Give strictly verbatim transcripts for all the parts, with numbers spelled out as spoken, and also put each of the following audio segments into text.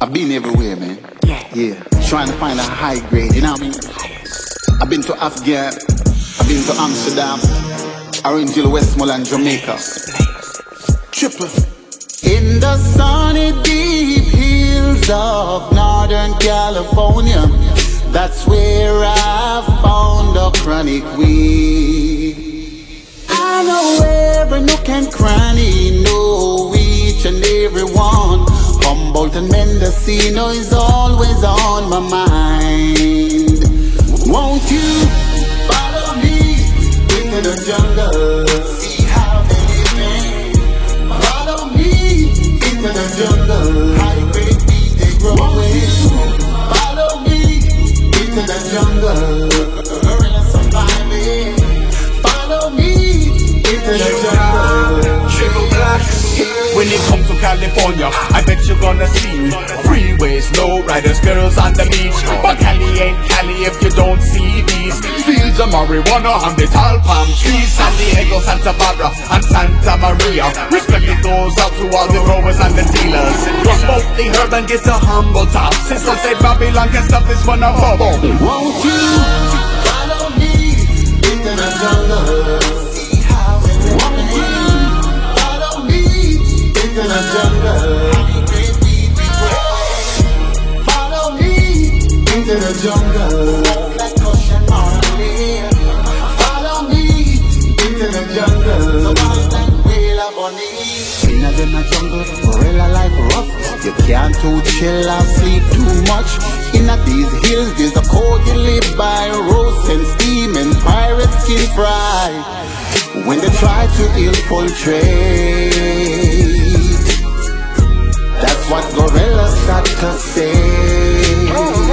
I've been everywhere, man. Yeah. Yeah. Trying to find a high grade, you know what I mean? I've been to Afghan, I've been to Amsterdam, Orange Hill, Westmoreland, Jamaica. Triple. In the sunny deep hills of Northern California, that's where I found a chronic weed. I know every nook and cranny, know each and every one. Humboldt and Mendocino is always on my mind. Won't you follow me into the jungle? See how they live. Follow me into the jungle. High grade weed they grow. Won't you follow me into the jungle? Gorilla surviving. Follow me into the jungle. Triple black. When it comes to California, I bet you're gonna see freeways, lowriders, girls on the beach. But Cali ain't Cali if you don't see these fields of marijuana on the tall palm trees. San Diego, Santa Barbara, and Santa Maria. Respect it goes out to all the growers and the dealers. Smoke the herb and get the humble top. Sisters say Babylon can stop this one a bubble. Won't you follow me into the jungle? See how it is. Won't you follow me into the jungle? Follow me into the jungle. Follow me into the jungle. In the jungle, gorilla life rough. You can't too chill or sleep too much. In these hills, there's a code you live by. Roast and steam and pirate skin fry. When they try to infiltrate, that's what gorillas got to say.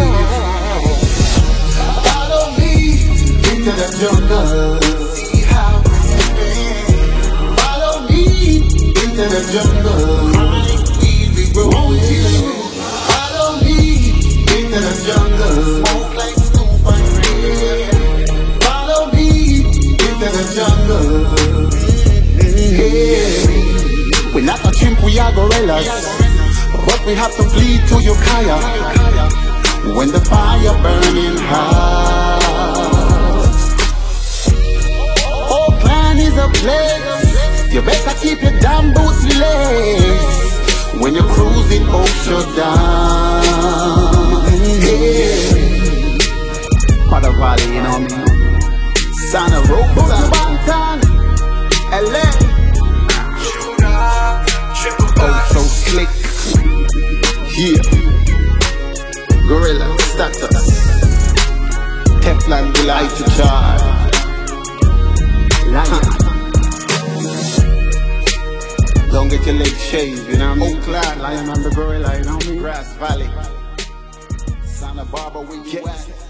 Follow me into the jungle. See how we live. Follow me into the jungle. Weed we grow. Follow me into the jungle. Smoke like Snoop and Red. Follow me into the jungle. Yeah. We're not a chimp, we are gorillas. But we have to flee to Ukiah when the fire burning hot. Oakland is a place you better keep your damn boots laced when you're cruising Oakshire. Yeah. Potter Valley, you know what I mean? Santa Rosa, L A. Oh, so slick. Yeah. Gorilla status. Teflon delight to charge. Lion. Don't get your legs shaved, you know what I mean? Oakland, Lion and the gorilla, you know what I mean? Grass Valley. Santa Barbara, where you at?